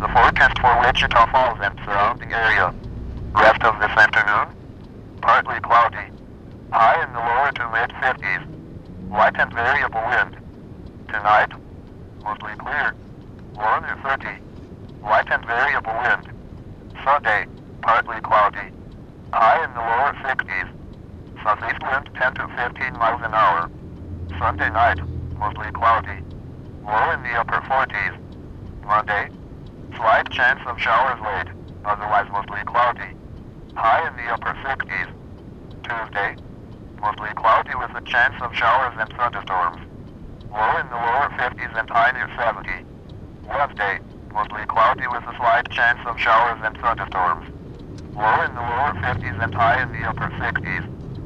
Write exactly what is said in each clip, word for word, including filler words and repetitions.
The forecast for Wichita Falls and surrounding area. Rest of this afternoon, partly cloudy. High in the lower to mid fifties. Light and variable wind. Tonight, mostly clear. Low near thirty. Light and variable wind. Sunday, partly cloudy. High in the lower sixties. Southeast wind ten to fifteen miles an hour. Sunday night, mostly cloudy. Low in the upper forties. Monday, slight chance of showers late, otherwise mostly cloudy. High in the upper sixties. Tuesday, mostly cloudy with a chance of showers and thunderstorms. Low in the lower fifties and high near seventy. Wednesday, mostly cloudy with a slight chance of showers and thunderstorms. Low in the lower fifties and high in the upper sixties.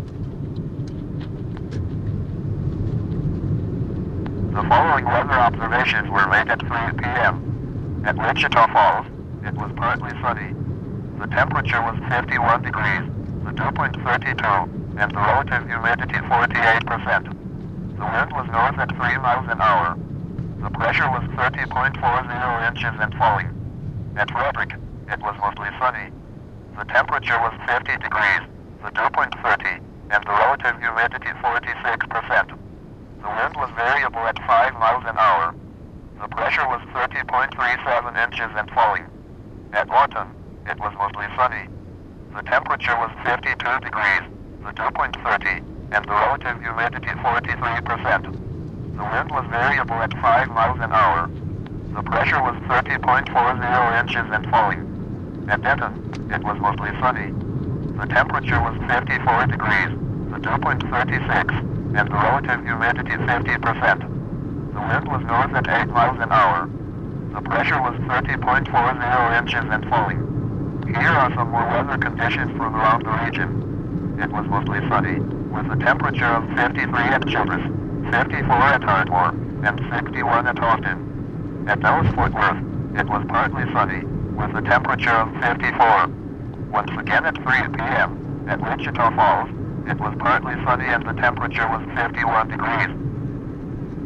The following weather observations were made at three p m At Wichita Falls, it was partly sunny. The temperature was fifty-one degrees, the dew point thirty-two, and the relative humidity forty-eight percent. The wind was north at three miles an hour. The pressure was thirty point four zero inches and falling. At Frederick, it was mostly sunny. The temperature was fifty degrees, the dew point thirty, and the relative humidity forty-six percent. The wind was variable at five miles an hour. The pressure was thirty point three seven inches and falling. At Lawton, it was mostly sunny. The temperature was fifty-two degrees, the dew point thirty, and the relative humidity forty-three percent. The wind was variable at five miles an hour. The pressure was thirty point four zero inches and falling. At Denton, it was mostly sunny. The temperature was fifty-four degrees, the dew point thirty-six, and the relative humidity fifty percent. The wind was north at eight miles an hour. The pressure was thirty point four zero inches and falling. Here are some more weather conditions from around the region. It was mostly sunny, with a temperature of fifty-three at Childress, fifty-four at Ardmore, and sixty-one at Austin. At Dallas Fort Worth, it was partly sunny, with a temperature of fifty-four. Once again at three p m At Wichita Falls, it was partly sunny and the temperature was fifty-one degrees.